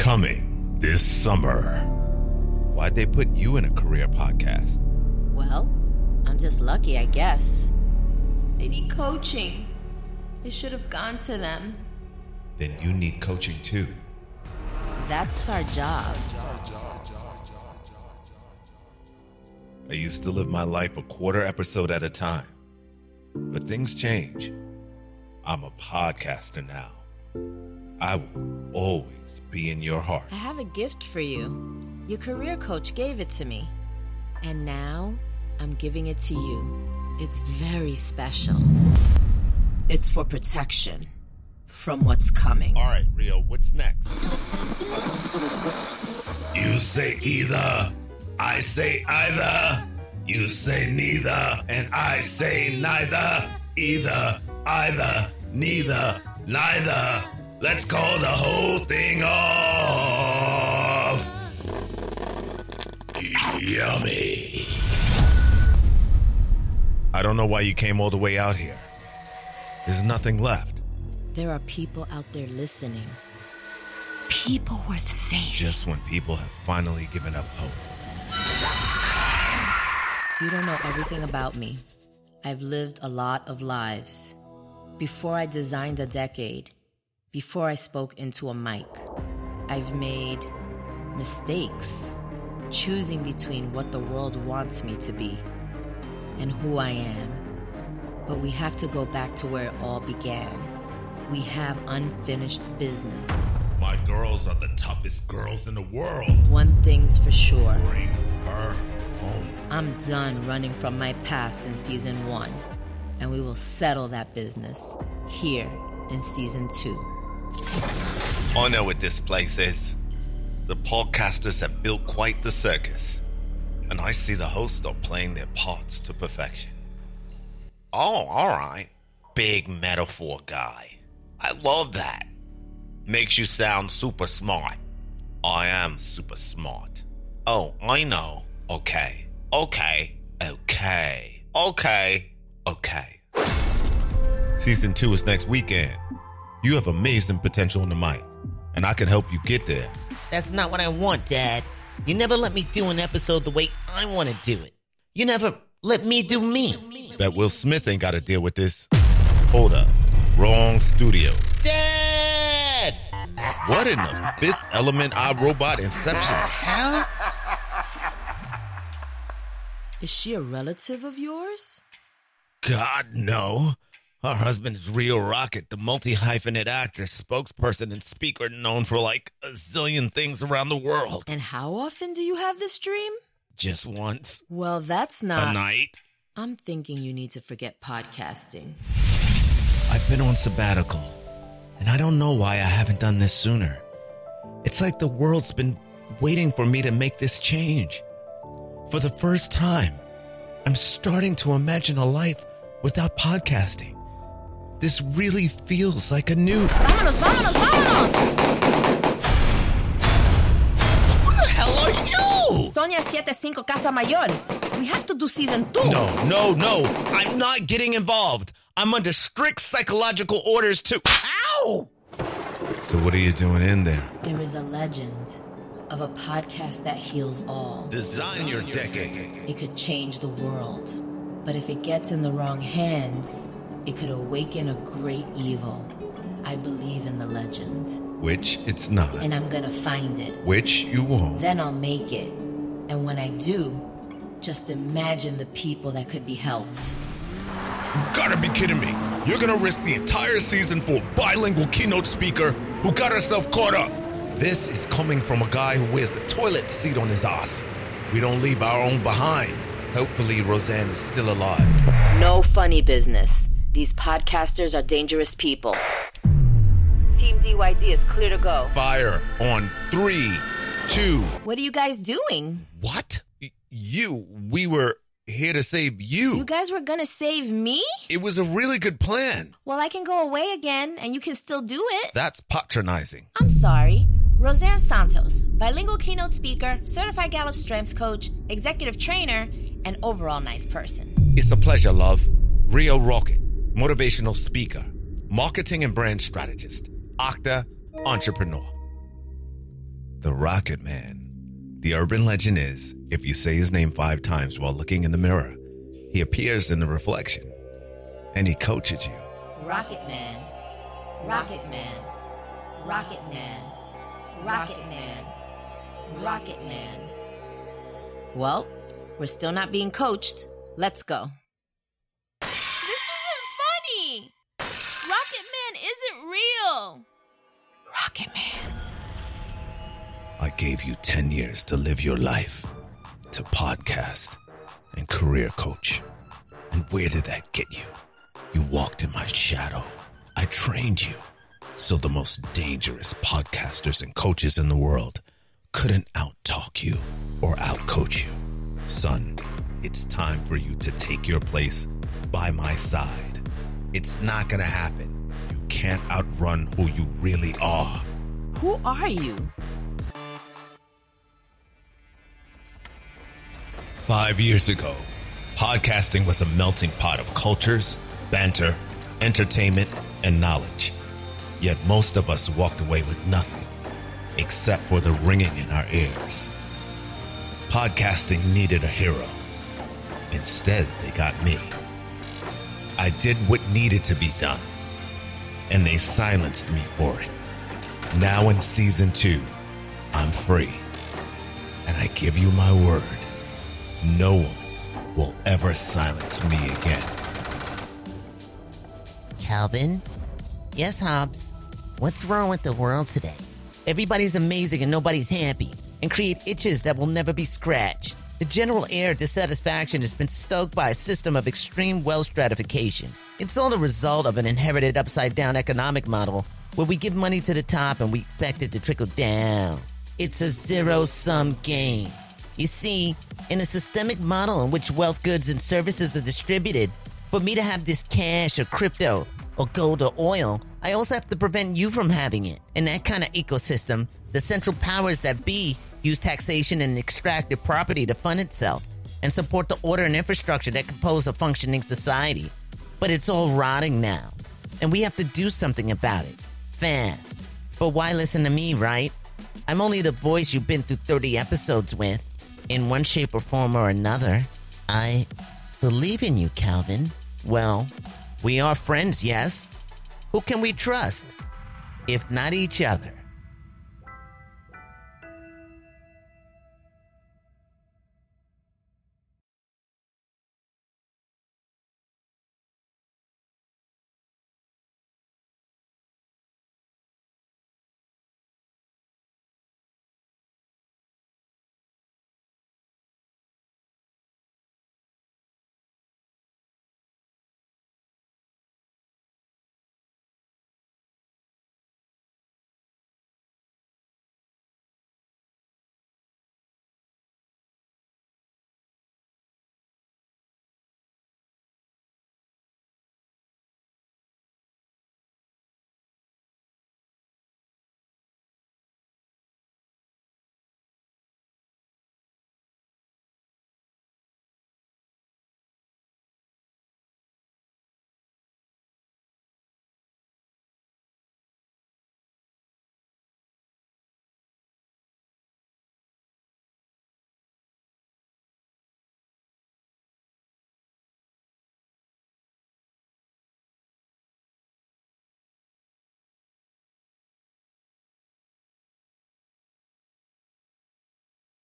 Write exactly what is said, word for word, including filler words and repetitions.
Coming this summer. Why'd they put you in a career podcast? Well, I'm just lucky, I guess. They need coaching. It should have gone to them. Then you need coaching too. That's our job. I used to live my life a quarter episode at a time. But things change. I'm a podcaster now. I will always be in your heart. I have a gift for you. Your career coach gave it to me. And now I'm giving it to you. It's very special. It's for protection from what's coming. All right, Rio, what's next? You say either. I say either. You say neither. And I say neither. Either, either, neither, neither. Let's call the whole thing off. Yummy. I don't know why you came all the way out here. There's nothing left. There are people out there listening. People worth saving. Just when people have finally given up hope. You don't know everything about me. I've lived a lot of lives. Before I designed a decade, before I spoke into a mic, I've made mistakes, choosing between what the world wants me to be and who I am. But we have to go back to where it all began. We have unfinished business. My girls are the toughest girls in the world. One thing's for sure. Bring her home. I'm done running from my past in season one, and we will settle that business here in season two. I know what this place is. The podcasters have built quite the circus, and I see the hosts are playing their parts to perfection. Oh, all right. Big metaphor guy. I love that. Makes you sound super smart. I am super smart. Oh, I know. Okay. Okay. Okay. Okay. Okay. Season two is next weekend. You have amazing potential in the mic, and I can help you get there. That's not what I want, Dad. You never let me do an episode the way I want to do it. You never let me do me. Bet Will Smith ain't got to deal with this. Hold up. Wrong studio. Dad! What in the Fifth Element iRobot Inception hell? Is she a relative of yours? God, no. Her husband is Rio Rocket, the multi-hyphenate actor, spokesperson, and speaker known for like a zillion things around the world. And how often do you have this dream? Just once. Well, that's not... A night. I'm thinking you need to forget podcasting. I've been on sabbatical, and I don't know why I haven't done this sooner. It's like the world's been waiting for me to make this change. For the first time, I'm starting to imagine a life without podcasting. This really feels like a new... Vámonos, vámonos, vámonos! Who the hell are you? Sonia seventy-five Casa Mayor. We have to do season two. No, no, no. I'm not getting involved. I'm under strict psychological orders to... Ow! So what are you doing in there? There is a legend of a podcast that heals all. Design your decade. It could change the world. But if it gets in the wrong hands, it could awaken a great evil. I believe in the legend. Which it's not. And I'm gonna find it. Which you won't. Then I'll make it. And when I do, just imagine the people that could be helped. You gotta be kidding me. You're gonna risk the entire season for a bilingual keynote speaker who got herself caught up. This is coming from a guy who wears the toilet seat on his ass. We don't leave our own behind. Hopefully Roseanne is still alive. No funny business. These podcasters are dangerous people. Team D Y D is clear to go. Fire on three, two. What are you guys doing? What? Y- you. We were here to save you. You guys were gonna save me? It was a really good plan. Well, I can go away again, and you can still do it. That's patronizing. I'm sorry. Roseanne Santos, bilingual keynote speaker, certified Gallup strengths coach, executive trainer, and overall nice person. It's a pleasure, love. Rio Rocket, motivational speaker, marketing and brand strategist, actor, entrepreneur. Rocket Man. The urban legend is, if you say his name five times while looking in the mirror, he appears in the reflection, and he coaches you. Rocket Man, Rocket Man, Rocket Man, Rocket Man, Rocket Man. Well, we're still not being coached. Let's go. This isn't funny. Rocket Man isn't real. Rocket Man. I gave you ten years to live your life, to podcast and career coach. And where did that get you? You walked in my shadow. I trained you so the most dangerous podcasters and coaches in the world couldn't out-talk you or out-coach you. Son, it's time for you to take your place by my side. It's not gonna happen. You can't outrun who you really are. Who are you? Five years ago, podcasting was a melting pot of cultures, banter, entertainment, and knowledge. Yet most of us walked away with nothing, except for the ringing in our ears. Podcasting needed a hero. Instead, they got me. I did what needed to be done, and they silenced me for it. Now in season two, I'm free. And I give you my word, no one will ever silence me again. Calvin? Yes, Hobbs? What's wrong with the world today? Everybody's amazing and nobody's happy, and create itches that will never be scratched. The general air of dissatisfaction has been stoked by a system of extreme wealth stratification. It's all the result of an inherited upside-down economic model where we give money to the top and we expect it to trickle down. It's a zero-sum game. You see, in a systemic model in which wealth, goods, and services are distributed, for me to have this cash or crypto or gold or oil, I also have to prevent you from having it. In that kind of ecosystem, the central powers that be use taxation and extractive property to fund itself and support the order and infrastructure that compose a functioning society. But it's all rotting now, and we have to do something about it, fast. But why listen to me, right? I'm only the voice you've been through thirty episodes with, in one shape or form or another. I believe in you, Calvin. Well, we are friends, yes? Who can we trust, if not each other?